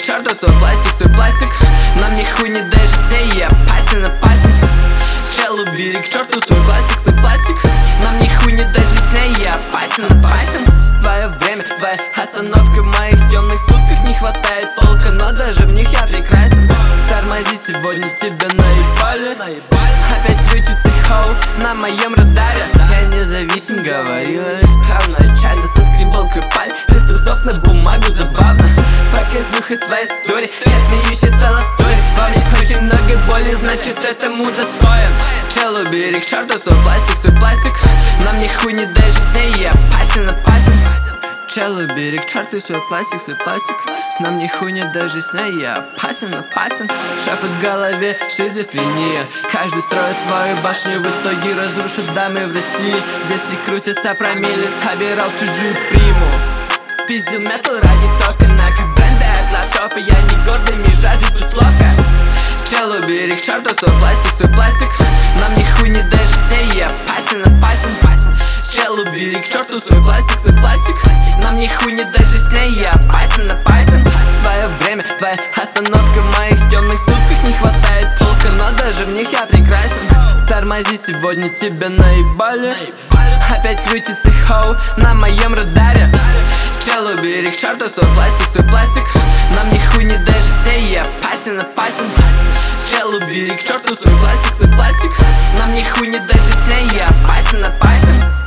к черту свой пластик. Нам нихуй не даже с ней, я опасен. Чел, убери к черту свой пластик. Нам нихуй не даже с ней, я опасен. Твое время, твоя остановка в моих темных сутках. Не хватает толка, но даже в них я прекрасен. Тормози, сегодня тебя наебали. Опять крутится хоу на моем радаре. Я независим, говорила лишь правно. Чайно соскребалкой паль, без трусов на бумагу, забавно. Показуха твоя история, я смеюсь, это лавстори. Во мне очень много боли, значит этому достоин. Чел, убери к черту свой пластик. Нам нихуй не даже с ней, я опасен. Чел, убери к черту свой пластик. Нам нихуй не даже с ней, я опасен. Шепот в голове, шизофрения. Каждый строит свою башню, в итоге разрушит дамы в России. Дети крутятся промилле, собирал чужую приму. Пиздил метал ради тока, нахуй бренды от лаптопа. Я не гордый, не жаждет условка. Чел, убери к черту свой пластик. Нам нихуй не даже с ней, я опасен. Чел, убери к черту свой пластик. Нам нихуй не даже с ней, я опасен. Твое время, твоя остановка в моих темных сутках. Не хватает толка, но даже в них я прекрасен. Тормози, сегодня тебя наебали. Опять крутится хоу на моем радаре. Чел, убери к черту свой пластик. Нам нихуй не даже с ней, я опасен. Чел, убери к черту свой пластик. Нам нихуй не даже с ней, я опасен.